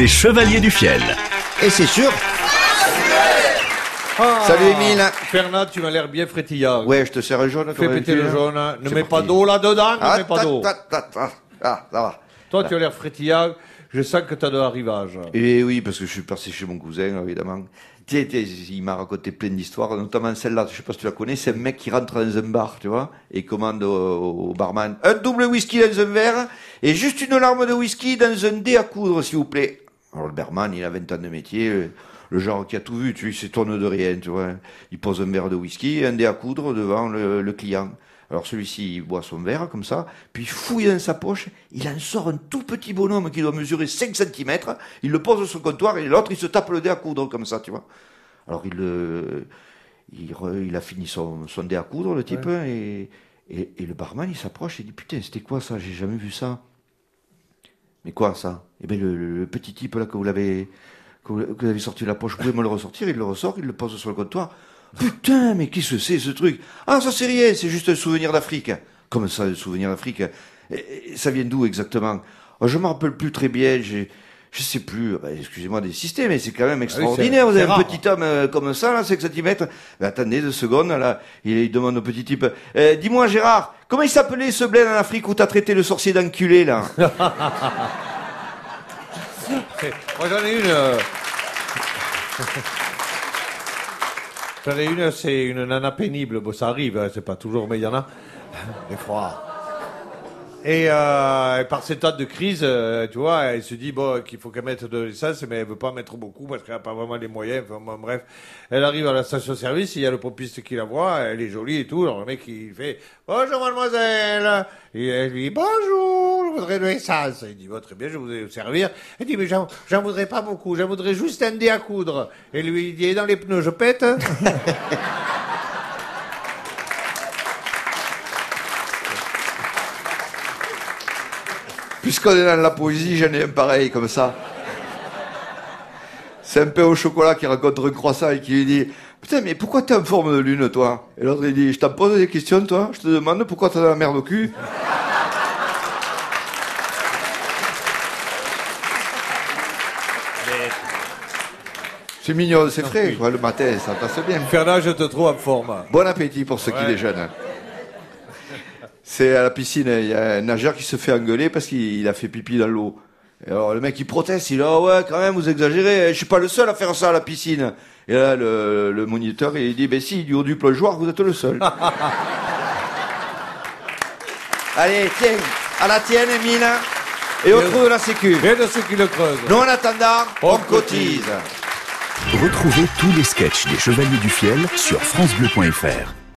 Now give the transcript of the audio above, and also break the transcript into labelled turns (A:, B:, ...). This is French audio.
A: Les Chevaliers du Fiel.
B: Et c'est sûr.
C: Ah,
B: Salut Émile.
C: Fernand, tu m'as l'air bien frétillard.
B: Ouais, je te sers le jaune.
C: Fais péter le jaune. Ne mets pas d'eau là-dedans, ne mets pas d'eau.
B: Ah, ça va.
C: Toi, tu as l'air frétillard. Je sens que tu as de l'arrivage.
B: Et oui, parce que je suis passé chez mon cousin, évidemment. Tiens, il m'a raconté plein d'histoires, notamment celle-là, je sais pas si tu la connais, c'est un mec qui rentre dans un bar, tu vois, et commande au barman un double whisky dans un verre, et juste une larme de whisky dans un dé à coudre, s'il vous plaît. Alors le barman, il a 20 ans de métier, le genre qui a tout vu, tu vois, il s'étonne de rien, tu vois. Il pose un verre de whisky et un dé à coudre devant le client. Alors celui-ci, il boit son verre, comme ça, puis il fouille dans sa poche, il en sort un tout petit bonhomme qui doit mesurer 5 cm, il le pose sur le comptoir, et l'autre, il se tape le dé à coudre, comme ça, tu vois. Alors il a fini son dé à coudre, le type, ouais. et le barman, il s'approche, et dit, putain, c'était quoi ça? J'ai jamais vu ça. Mais quoi, ça? Eh bien, le petit type, là, que vous avez sorti de la poche, vous pouvez me le ressortir? Il le ressort, il le pose sur le comptoir. Putain, mais qu'est-ce que c'est ce truc? Ah, ça c'est rien, c'est juste un souvenir d'Afrique. Comme ça, un souvenir d'Afrique? Ça vient d'où exactement? Oh, je me rappelle plus très bien, je sais plus, excusez-moi d'insister, mais c'est quand même extraordinaire. Vous avez un petit homme comme ça, là, 5 cm. Attendez 2 secondes, là, il demande au petit type, dis-moi Gérard, comment il s'appelait ce bled en Afrique où t'as traité le sorcier d'enculé, là?
C: Moi j'en ai une... J'en ai une, c'est une nana pénible. Bon, ça arrive, hein, c'est pas toujours, mais il y en a. Des fois. Et par ces tas de crise, tu vois, elle se dit bon qu'il faut qu'elle mette de l'essence, mais elle veut pas mettre beaucoup parce qu'elle a pas vraiment les moyens. Enfin, bon, bref, elle arrive à la station-service, il y a le pompiste qui la voit, elle est jolie et tout. Alors le mec il fait bonjour mademoiselle, et elle lui dit bonjour, je voudrais de l'essence. Il dit bon, très bien, je voudrais vous servir. Elle dit mais j'en voudrais pas beaucoup, j'en voudrais juste un dé à coudre. Et lui il dit et dans les pneus je pète.
B: Puisqu'on est dans la poésie, j'en ai un pareil, comme ça. C'est un pain au chocolat qui rencontre un croissant et qui lui dit « Putain, mais pourquoi t'es en forme de lune, toi ?» Et l'autre, il dit « Je t'en pose des questions, toi. Je te demande pourquoi t'as de la merde au cul. » C'est mignon, c'est frais, quoi, le matin, ça passe bien.
C: Fernand, je te trouve en forme.
B: Bon appétit pour ceux qui déjeunent. C'est à la piscine, il y a un nageur qui se fait engueuler parce qu'il a fait pipi dans l'eau. Et alors le mec il proteste, il dit oh ouais quand même vous exagérez, je suis pas le seul à faire ça à la piscine. Et là le moniteur il dit ben si du haut du plongeoir vous êtes le seul. Allez tiens, à la tienne Émile, et au trou de la sécu.
C: Et de ceux qui le creusent.
B: Nous en attendant, on cotise.
A: Retrouvez tous les sketchs des Chevaliers du Fiel sur francebleu.fr.